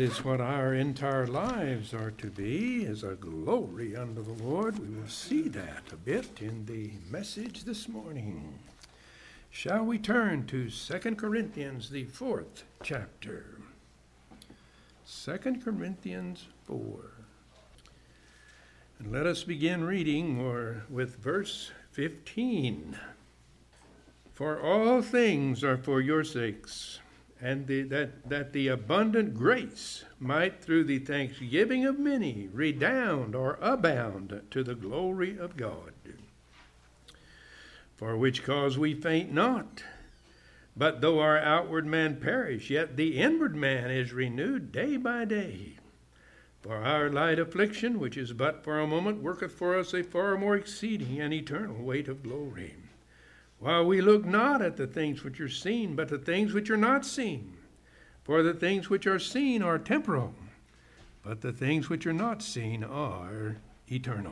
is what our entire lives are to be, is a glory unto the Lord. We will see that a bit in the message this morning. Shall we turn to 2 Corinthians, the 4th chapter? 2 Corinthians 4. And let us begin reading with verse 15. For all things are for your sakes, and that the abundant grace might through the thanksgiving of many redound or abound to the glory of God. For which cause we faint not, but though our outward man perish, yet the inward man is renewed day by day. For our light affliction, which is but for a moment, worketh for us a far more exceeding and eternal weight of glory. While we look not at the things which are seen, but the things which are not seen. For the things which are seen are temporal, but the things which are not seen are eternal.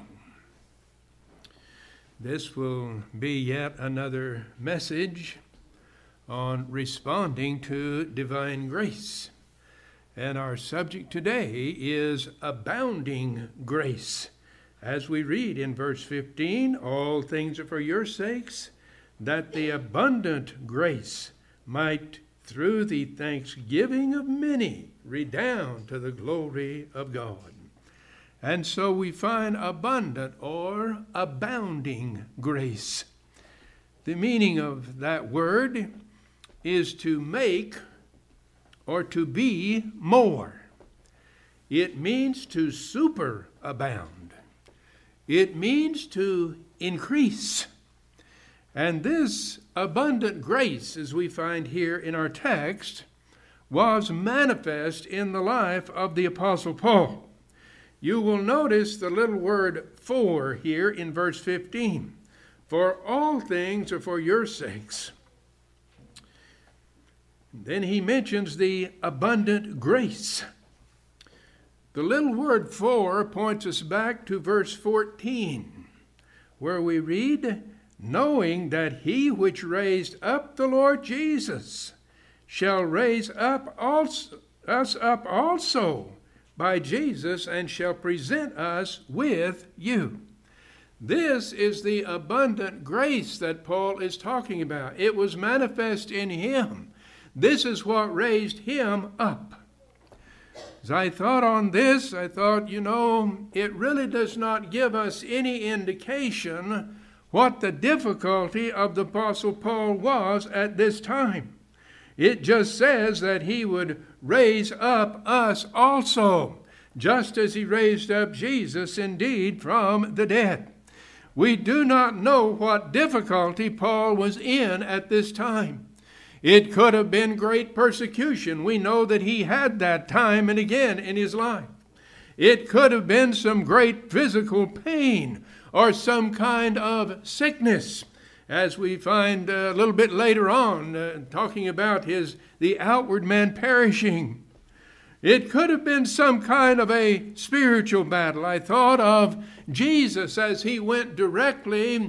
This will be yet another message on responding to divine grace. And our subject today is abounding grace. As we read in verse 15, all things are for your sakes, that the abundant grace might through the thanksgiving of many redound to the glory of God. And so we find abundant or abounding grace. The meaning of that word is to make or to be more. It means to superabound. It means to increase. And this abundant grace, as we find here in our text, was manifest in the life of the Apostle Paul. You will notice the little word for here in verse 15. For all things are for your sakes. Then he mentions the abundant grace. The little word for points us back to verse 14, where we read, knowing that he which raised up the Lord Jesus shall raise up us up also by Jesus, and shall present us with you. This is the abundant grace that Paul is talking about. It was manifest in him. This is what raised him up. As I thought on this, I thought, it really does not give us any indication what the difficulty of the Apostle Paul was at this time. It just says that he would raise up us also, just as he raised up Jesus indeed from the dead. We do not know what difficulty Paul was in at this time. It could have been great persecution. We know that he had that time and again in his life. It could have been some great physical pain or some kind of sickness, as we find a little bit later on, talking about the outward man perishing. It could have been some kind of a spiritual battle. I thought of Jesus as he went directly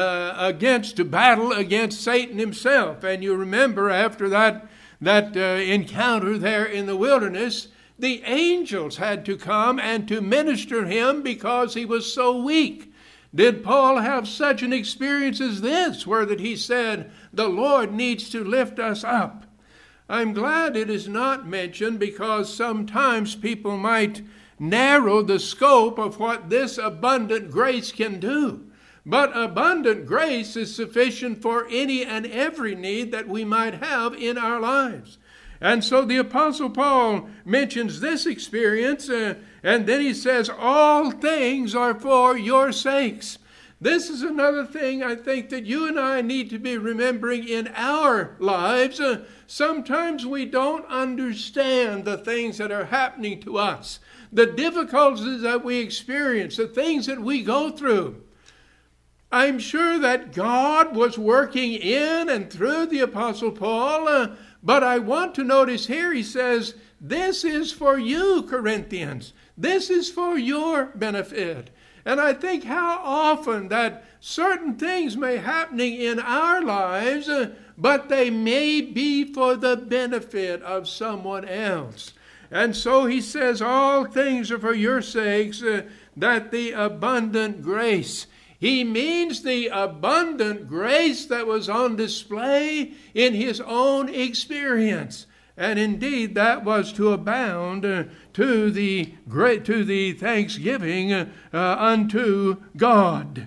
to battle against Satan himself. And you remember after that encounter there in the wilderness, the angels had to come and to minister him because he was so weak. Did Paul have such an experience as this, where that he said, the Lord needs to lift us up? I'm glad it is not mentioned, because sometimes people might narrow the scope of what this abundant grace can do. But abundant grace is sufficient for any and every need that we might have in our lives. And so the Apostle Paul mentions this experience, and then he says, all things are for your sakes. This is another thing I think that you and I need to be remembering in our lives. Sometimes we don't understand the things that are happening to us, the difficulties that we experience, the things that we go through. I'm sure that God was working in and through the Apostle Paul, but I want to notice here he says, this is for you, Corinthians. This is for your benefit. And I think how often that certain things may happening in our lives, but they may be for the benefit of someone else. And so he says, all things are for your sakes, that the abundant grace. He means the abundant grace that was on display in his own experience. And indeed, that was to abound to the thanksgiving unto God.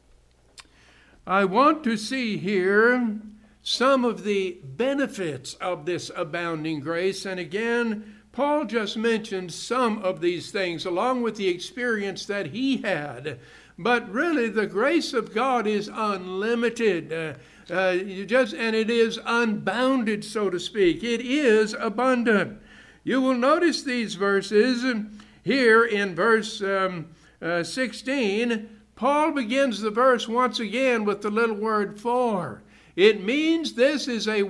I want to see here some of the benefits of this abounding grace. And again, Paul just mentioned some of these things along with the experience that he had. But really, the grace of God is unlimited. And it is unbounded, so to speak. It is abundant. You will notice these verses here in verse 16. Paul begins the verse once again with the little word for. It means this is a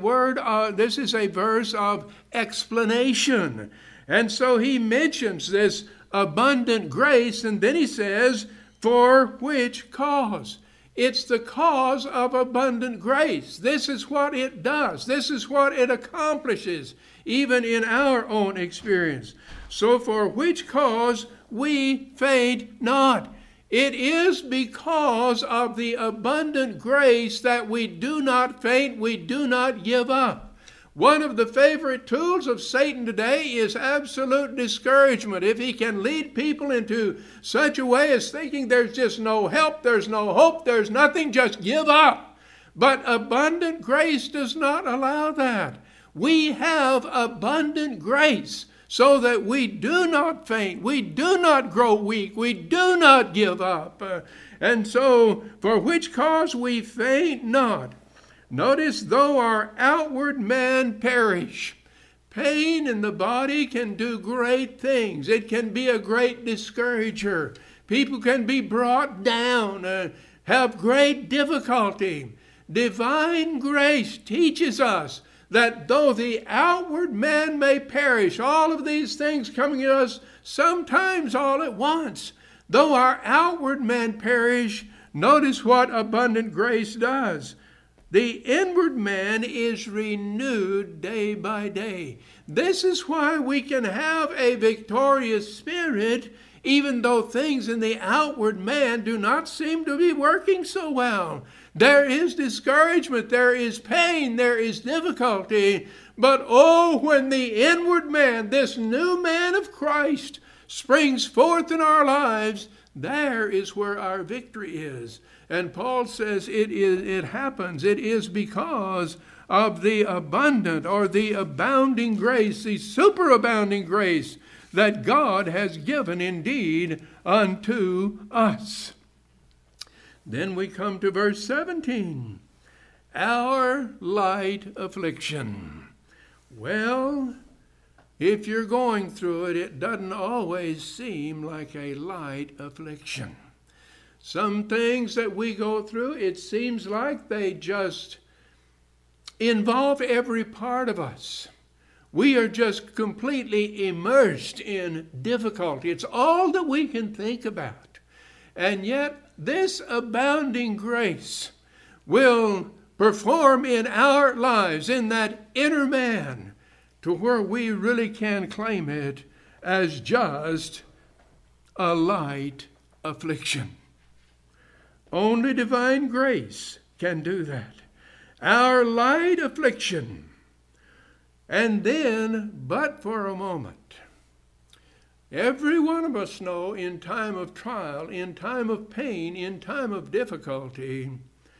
verse of explanation. And so he mentions this abundant grace, and then he says, for which cause? It's the cause of abundant grace. This is what it does. This is what it accomplishes, even in our own experience. So for which cause we faint not. It is because of the abundant grace that we do not faint, we do not give up. One of the favorite tools of Satan today is absolute discouragement. If he can lead people into such a way as thinking there's just no help, there's no hope, there's nothing, just give up. But abundant grace does not allow that. We have abundant grace so that we do not faint, we do not grow weak, we do not give up. And so, for which cause we faint not. Notice, though our outward man perish, pain in the body can do great things. It can be a great discourager. People can be brought down, have great difficulty. Divine grace teaches us that though the outward man may perish, all of these things coming at us sometimes all at once, though our outward man perish, notice what abundant grace does. The inward man is renewed day by day. This is why we can have a victorious spirit, even though things in the outward man do not seem to be working so well. There is discouragement, there is pain, there is difficulty. But oh, when the inward man, this new man of Christ, springs forth in our lives, there is where our victory is. And Paul says it happens. It is because of the abundant or the abounding grace, the superabounding grace that God has given indeed unto us. Then we come to verse 17. Our light affliction. Well, if you're going through it, it doesn't always seem like a light affliction. Some things that we go through, it seems like they just involve every part of us. We are just completely immersed in difficulty. It's all that we can think about. And yet, this abounding grace will perform in our lives, in that inner man, to where we really can claim it as just a light affliction. Only divine grace can do that. Our light affliction. And then, but for a moment, every one of us know in time of trial, in time of pain, in time of difficulty,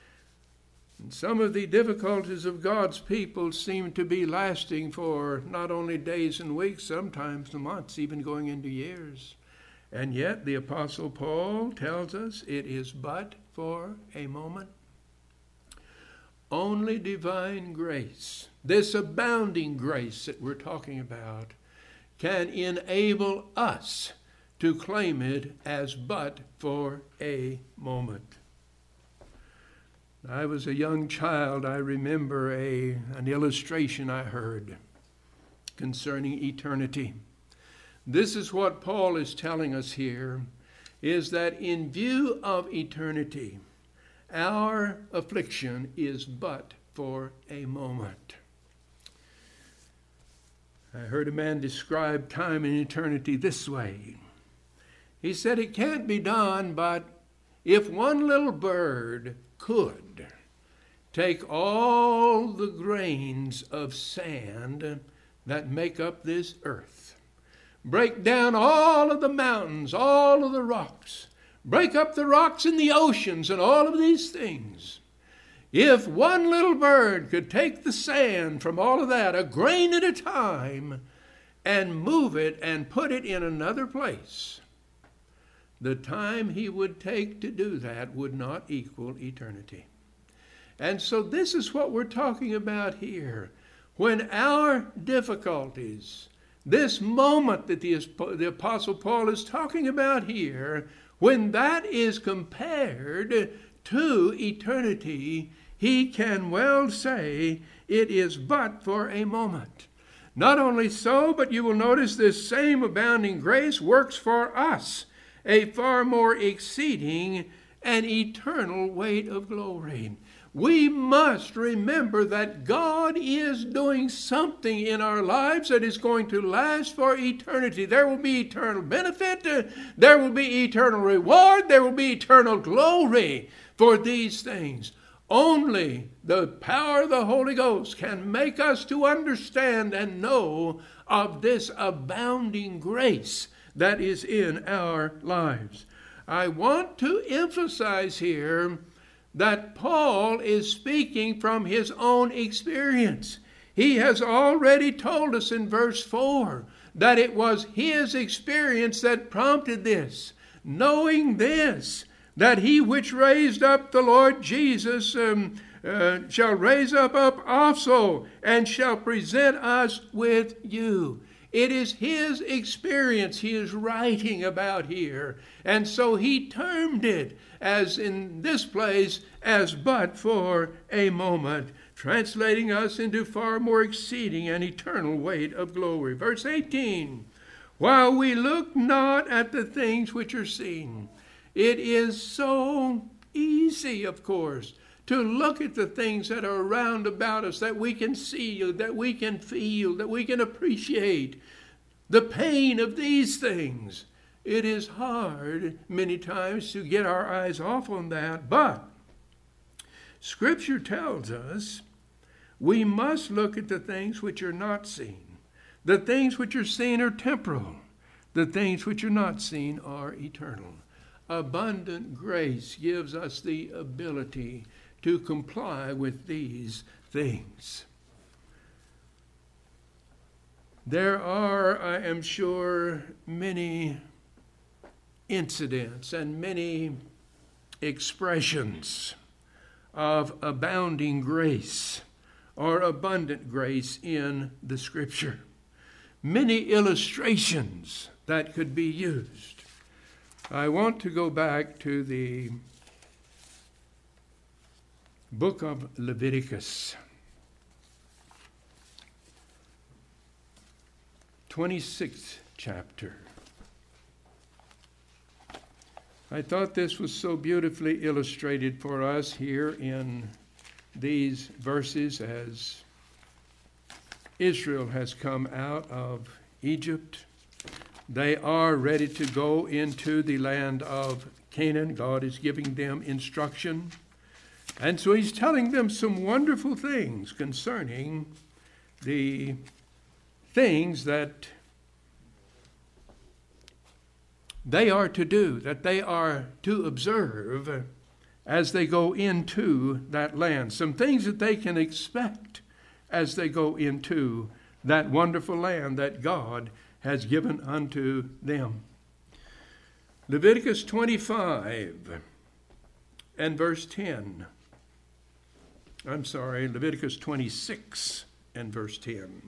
and some of the difficulties of God's people seem to be lasting for not only days and weeks, sometimes months, even going into years. And yet the Apostle Paul tells us it is but for a moment. Only divine grace, this abounding grace that we're talking about, can enable us to claim it as but for a moment. I was a young child. I remember an illustration I heard concerning eternity. This is what Paul is telling us here, is that in view of eternity, our affliction is but for a moment. I heard a man describe time and eternity this way. He said it can't be done, but if one little bird could take all the grains of sand that make up this earth, break down all of the mountains, all of the rocks, break up the rocks in the oceans and all of these things, if one little bird could take the sand from all of that, a grain at a time, and move it and put it in another place, the time he would take to do that would not equal eternity. And so this is what we're talking about here. When our difficulties, this moment that the Apostle Paul is talking about here, when that is compared to eternity, he can well say it is but for a moment. Not only so, but you will notice this same abounding grace works for us a far more exceeding and eternal weight of glory. We must remember that God is doing something in our lives that is going to last for eternity. There will be eternal benefit, there will be eternal reward, there will be eternal glory for these things. Only the power of the Holy Ghost can make us to understand and know of this abounding grace that is in our lives. I want to emphasize here that Paul is speaking from his own experience. He has already told us in verse 4 that it was his experience that prompted this. Knowing this, that he which raised up the Lord Jesus shall raise up also, and shall present us with you. It is his experience he is writing about here. And so he termed it, as in this place, as but for a moment, translating us into far more exceeding and eternal weight of glory. Verse 18, while we look not at the things which are seen. It is so easy, of course, to look at the things that are around about us, that we can see, that we can feel, that we can appreciate. The pain of these things. It is hard many times to get our eyes off on that, but Scripture tells us we must look at the things which are not seen. The things which are seen are temporal. The things which are not seen are eternal. Abundant grace gives us the ability to comply with these things. There are, I am sure, many incidents and many expressions of abounding grace or abundant grace in the Scripture. Many illustrations that could be used. I want to go back to the book of Leviticus, 26th chapter. I thought this was so beautifully illustrated for us here in these verses as Israel has come out of Egypt. They are ready to go into the land of Canaan. God is giving them instruction. And so he's telling them some wonderful things concerning the things that they are to do, that they are to observe as they go into that land. Some things that they can expect as they go into that wonderful land that God has given unto them. Leviticus 25 and verse 10. Leviticus 26 and verse 10.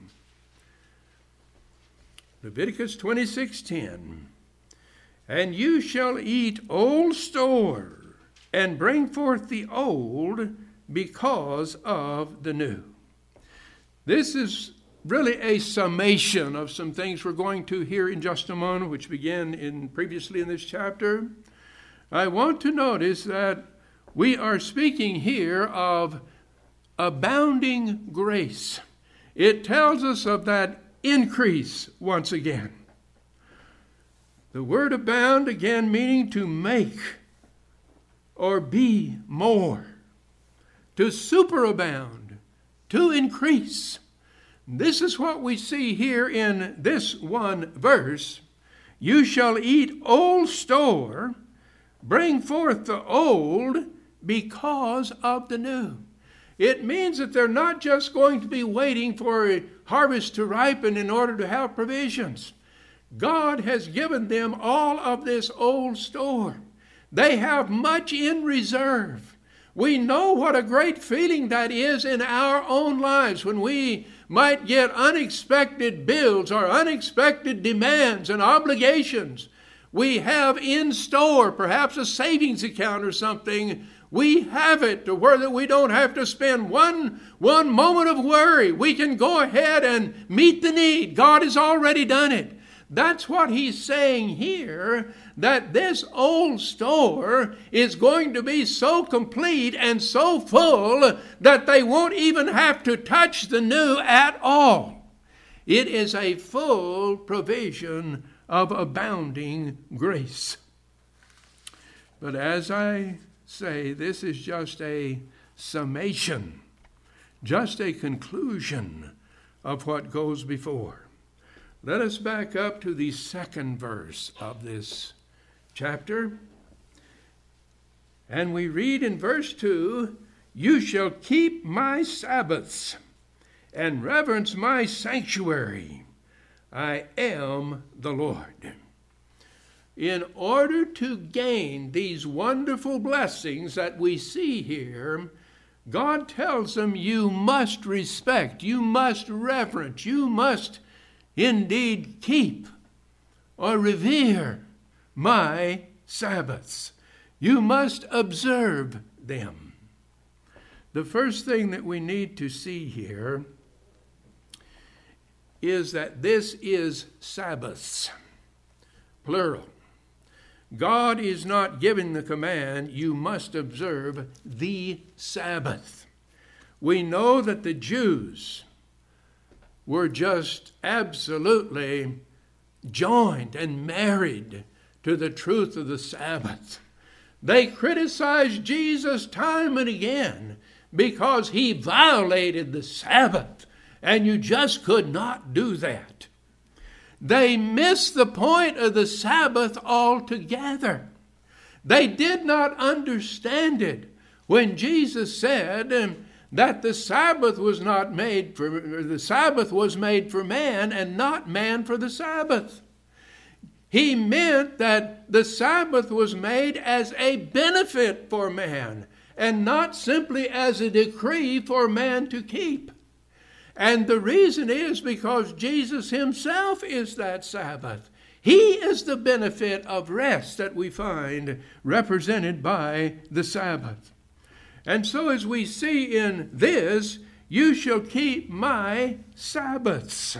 Leviticus 26:10. And you shall eat old store, and bring forth the old because of the new. This is really a summation of some things we're going to hear in just a moment, which began previously in this chapter. I want to notice that we are speaking here of abounding grace. It tells us of that increase once again. The word abound again meaning to make or be more, to superabound, to increase. This is what we see here in this one verse. You shall eat old store, bring forth the old because of the new. It means that they're not just going to be waiting for a harvest to ripen in order to have provisions. God has given them all of this old store. They have much in reserve. We know what a great feeling that is in our own lives when we might get unexpected bills or unexpected demands and obligations. We have in store perhaps a savings account or something. We have it to where that we don't have to spend one moment of worry. We can go ahead and meet the need. God has already done it. That's what he's saying here, that this old store is going to be so complete and so full that they won't even have to touch the new at all. It is a full provision of abounding grace. But as I say, this is just a summation, just a conclusion of what goes before. Let us back up to the second verse of this chapter. And we read in verse 2, you shall keep my Sabbaths and reverence my sanctuary. I am the Lord. In order to gain these wonderful blessings that we see here, God tells them you must respect, you must reverence, you must indeed keep or revere my Sabbaths. You must observe them. The first thing that we need to see here is that this is Sabbaths, plural. God is not giving the command, you must observe the Sabbath. We know that the Jews were just absolutely joined and married to the truth of the Sabbath. They criticized Jesus time and again because he violated the Sabbath, and you just could not do that. They missed the point of the Sabbath altogether. They did not understand it when Jesus said that the Sabbath was made for man and not man for the Sabbath. He meant that the Sabbath was made as a benefit for man and not simply as a decree for man to keep. And the reason is because Jesus himself is that Sabbath. He is the benefit of rest that we find represented by the Sabbath. And so as we see in this, you shall keep my Sabbaths.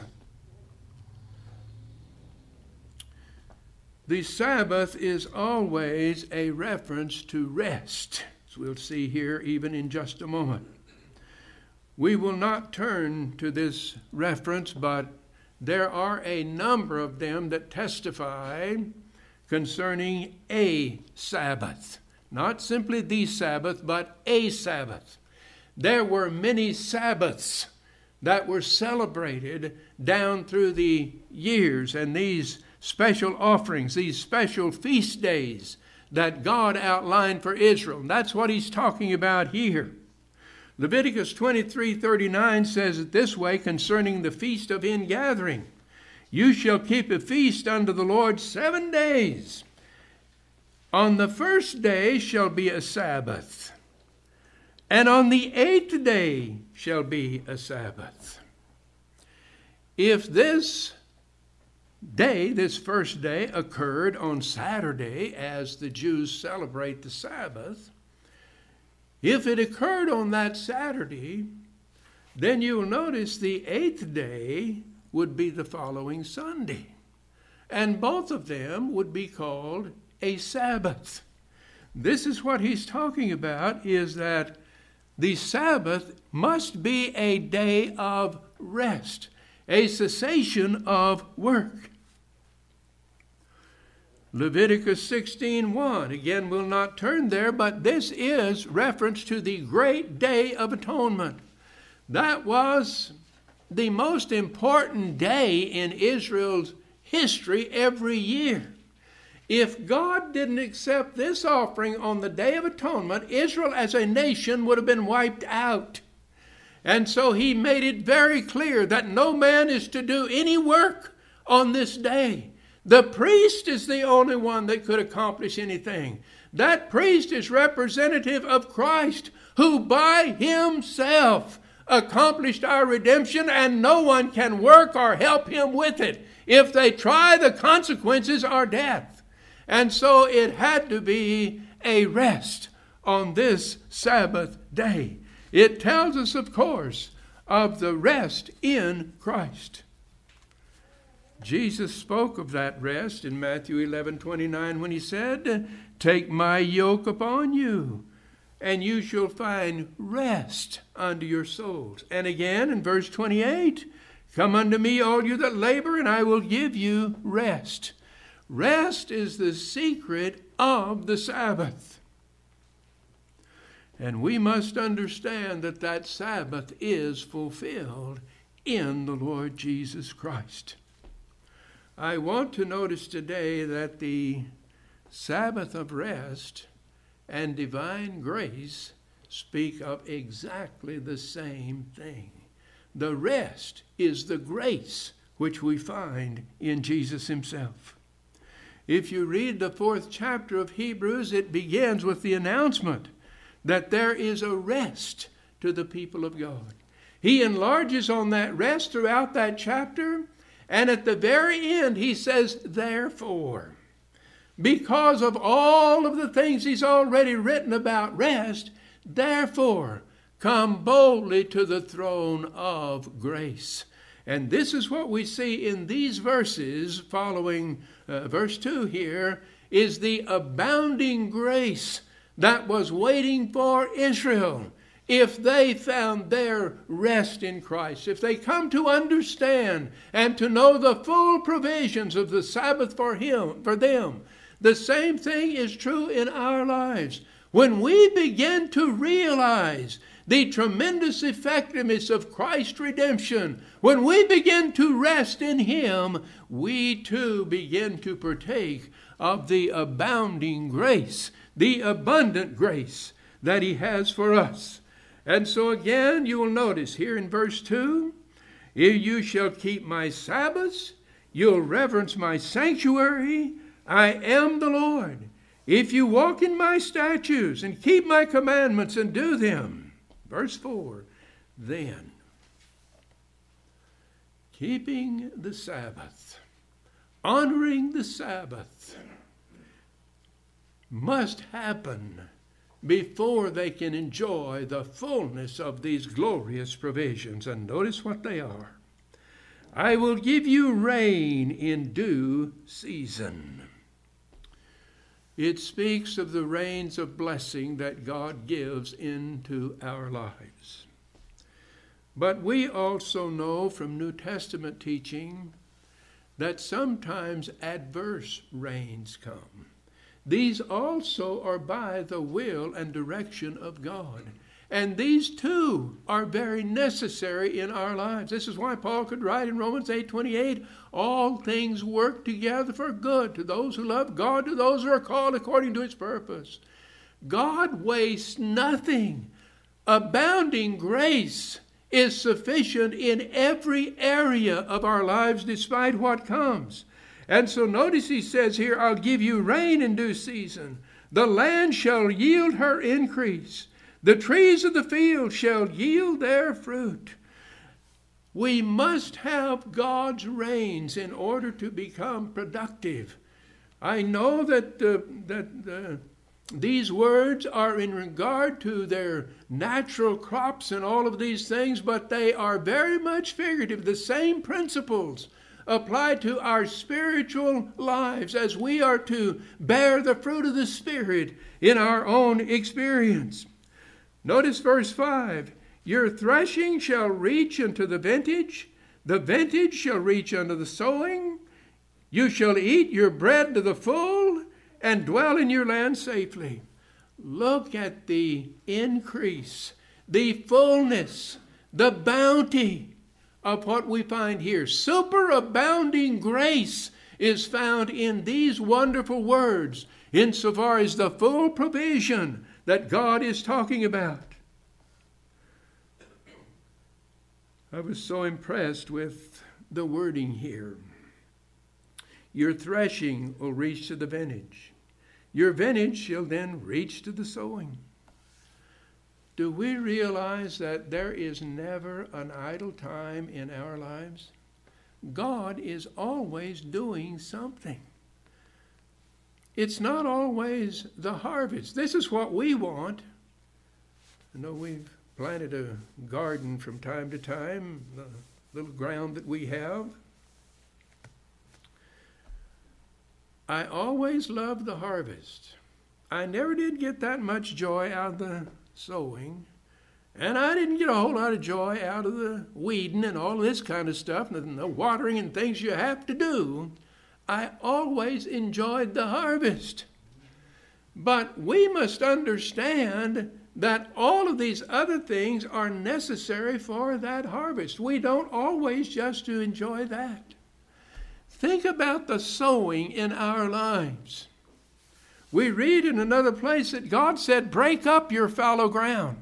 The Sabbath is always a reference to rest, as we'll see here even in just a moment. We will not turn to this reference, but there are a number of them that testify concerning a Sabbath. Not simply the Sabbath, but a Sabbath. There were many Sabbaths that were celebrated down through the years, and these special offerings, these special feast days that God outlined for Israel. And that's what he's talking about here. Leviticus 23:39 says it this way concerning the feast of ingathering. You shall keep a feast unto the Lord 7 days. On the first day shall be a Sabbath, and on the 8th day shall be a Sabbath. If this day, this first day, occurred on Saturday as the Jews celebrate the Sabbath, if it occurred on that Saturday, then you'll notice the 8th day would be the following Sunday. And both of them would be called a Sabbath. This is what he's talking about, is that the Sabbath must be a day of rest, a cessation of work. Leviticus 16:1. Again, we'll not turn there, but this is reference to the great day of atonement. That was the most important day in Israel's history every year. If God didn't accept this offering on the Day of Atonement, Israel as a nation would have been wiped out. And so he made it very clear that no man is to do any work on this day. The priest is the only one that could accomplish anything. That priest is representative of Christ, who by himself accomplished our redemption, and no one can work or help him with it. If they try, the consequences are death. And so it had to be a rest on this Sabbath day. It tells us, of course, of the rest in Christ. Jesus spoke of that rest in Matthew 11:29 when he said, "Take my yoke upon you, and you shall find rest unto your souls." And again in verse 28, "Come unto me, all you that labor, and I will give you rest." Rest is the secret of the Sabbath. And we must understand that that Sabbath is fulfilled in the Lord Jesus Christ. I want to notice today that the Sabbath of rest and divine grace speak of exactly the same thing. The rest is the grace which we find in Jesus himself. If you read the 4th chapter of Hebrews, it begins with the announcement that there is a rest to the people of God. He enlarges on that rest throughout that chapter, and at the very end he says, "Therefore," because of all of the things he's already written about rest, "Therefore, come boldly to the throne of grace." And this is what we see in these verses following verse 2 here, is the abounding grace that was waiting for Israel if they found their rest in Christ. If they come to understand and to know the full provisions of the Sabbath for them. The same thing is true in our lives. When we begin to realize the tremendous effectiveness of Christ's redemption, when we begin to rest in him, we too begin to partake of the abounding grace, the abundant grace that he has for us. And so again, you will notice here in verse 2, "You shall keep my Sabbaths, you'll reverence my sanctuary, I am the Lord. If you walk in my statutes and keep my commandments and do them." Verse 4, "Then keeping the Sabbath, honoring the Sabbath, must happen before they can enjoy the fullness of these glorious provisions." And notice what they are. "I will give you rain in due season." It speaks of the rains of blessing that God gives into our lives. But we also know from New Testament teaching that sometimes adverse rains come. These also are by the will and direction of God. And these too are very necessary in our lives. This is why Paul could write in Romans 8:28, "All things work together for good to those who love God, to those who are called according to his purpose." God wastes nothing. Abounding grace is sufficient in every area of our lives despite what comes. And so notice he says here, "I'll give you rain in due season. The land shall yield her increase. The trees of the field shall yield their fruit." We must have God's rains in order to become productive. I know that these words are in regard to their natural crops and all of these things, but they are very much figurative. The same principles apply to our spiritual lives as we are to bear the fruit of the Spirit in our own experience. Notice verse 5, "Your threshing shall reach unto the vintage, The vintage shall reach unto the sowing. You shall eat your bread to the full and dwell in your land safely. Look at the increase, the fullness, the bounty of what we find here. Superabounding grace is found in these wonderful words, insofar as the full provision that God is talking about. I was so impressed with the wording here. Your threshing will reach to the vintage. Your vintage shall then reach to the sowing. Do we realize that there is never an idle time in our lives? God is always doing something. It's not always the harvest. This is what we want. I know we've planted a garden from time to time, the little ground that we have. I always loved the harvest. I never did get that much joy out of the sowing, and I didn't get a whole lot of joy out of the weeding and all this kind of stuff, and the watering and things you have to do. I always enjoyed the harvest. But we must understand that all of these other things are necessary for that harvest. We don't always just to enjoy that. Think about the sowing in our lives. We read in another place that God said, break up your fallow ground.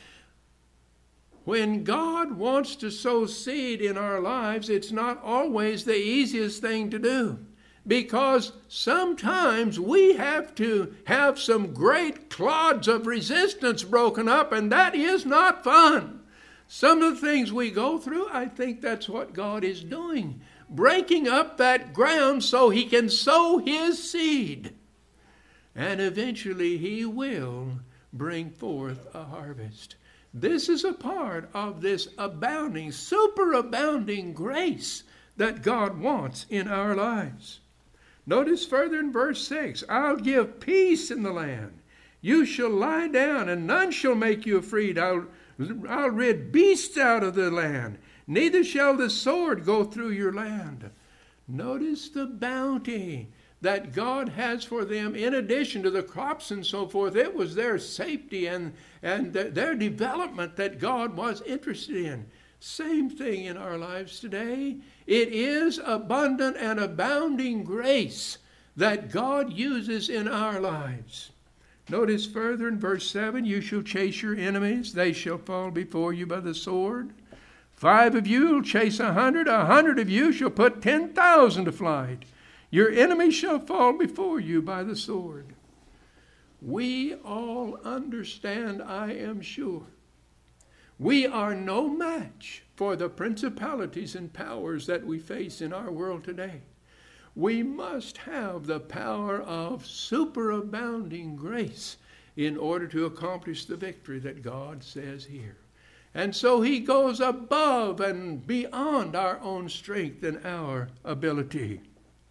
When God wants to sow seed in our lives, it's not always the easiest thing to do, because sometimes we have to have some great clods of resistance broken up, and that is not fun. Some of the things we go through, I think that's what God is doing, breaking up that ground so he can sow his seed. And eventually he will bring forth a harvest. This is a part of this abounding, superabounding grace that God wants in our lives. Notice further in verse 6, I'll give peace in the land. You shall lie down, and none shall make you afraid. I'll rid beasts out of the land. Neither shall the sword go through your land. Notice the bounty that God has for them in addition to the crops and so forth. It was their safety and their development that God was interested in. Same thing in our lives today. It is abundant and abounding grace that God uses in our lives. Notice further in verse 7, you shall chase your enemies. They shall fall before you by the sword. 5 of you will chase 100. 100 of you shall put 10,000 to flight. Your enemies shall fall before you by the sword. We all understand, I am sure, we are no match for the principalities and powers that we face in our world today. We must have the power of superabounding grace in order to accomplish the victory that God says here. And so he goes above and beyond our own strength and our ability.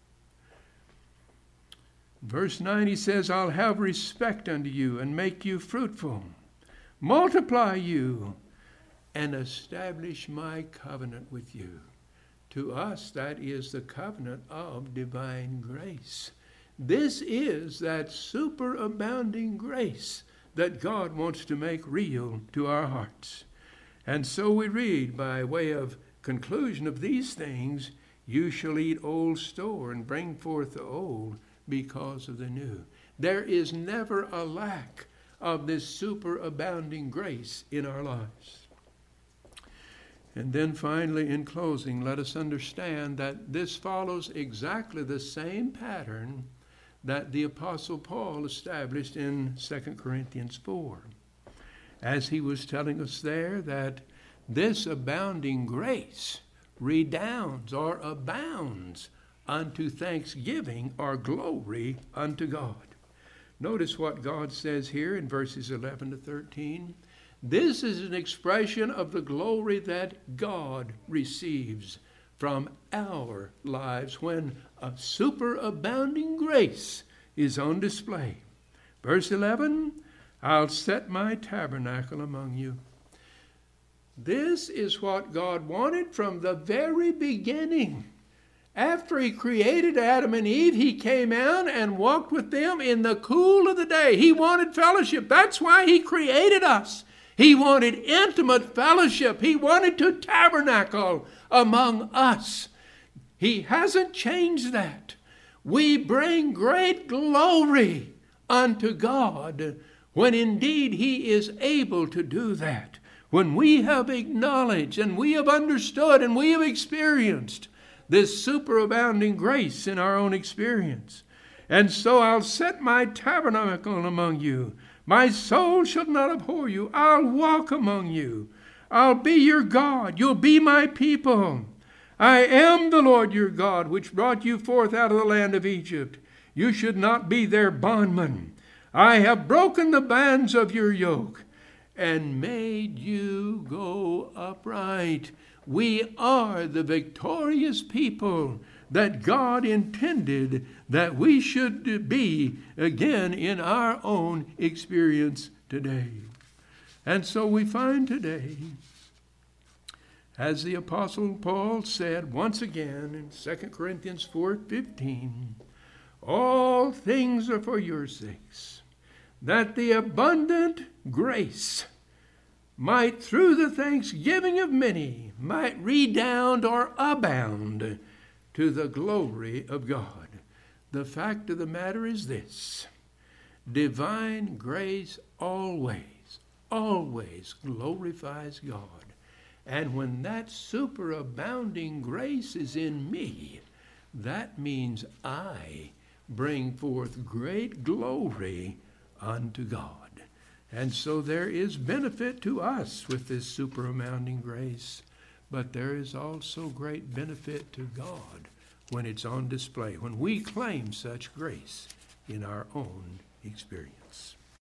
Verse 9, he says, I'll have respect unto you and make you fruitful, multiply you, and establish my covenant with you. To us, that is the covenant of divine grace. This is that superabounding grace that God wants to make real to our hearts. And so we read, by way of conclusion of these things, you shall eat old store and bring forth the old because of the new. There is never a lack of this superabounding grace in our lives. And then finally, in closing, let us understand that this follows exactly the same pattern that the Apostle Paul established in 2 Corinthians 4. As he was telling us there that this abounding grace redounds or abounds unto thanksgiving or glory unto God. Notice what God says here in verses 11 to 13. This is an expression of the glory that God receives from our lives when a superabounding grace is on display. Verse 11, I'll set my tabernacle among you. This is what God wanted from the very beginning. After he created Adam and Eve, he came out and walked with them in the cool of the day. He wanted fellowship. That's why he created us. He wanted intimate fellowship. He wanted to tabernacle among us. He hasn't changed that. We bring great glory unto God when indeed he is able to do that. When we have acknowledged and we have understood and we have experienced this superabounding grace in our own experience. And so I'll set my tabernacle among you. My soul shall not abhor you. I'll walk among you. I'll be your God. You'll be my people. I am the Lord your God, which brought you forth out of the land of Egypt. You should not be their bondman. I have broken the bands of your yoke and made you go upright. We are the victorious people that God intended that we should be again in our own experience today. And so we find today, as the Apostle Paul said once again in 2 Corinthians 4:15, all things are for your sakes, that the abundant grace might, through the thanksgiving of many, might redound or abound to the glory of God. The fact of the matter is this: divine grace always glorifies God. And when that superabounding grace is in me, that means I bring forth great glory unto God. And so there is benefit to us with this superabounding grace, but there is also great benefit to God when it's on display, when we claim such grace in our own experience.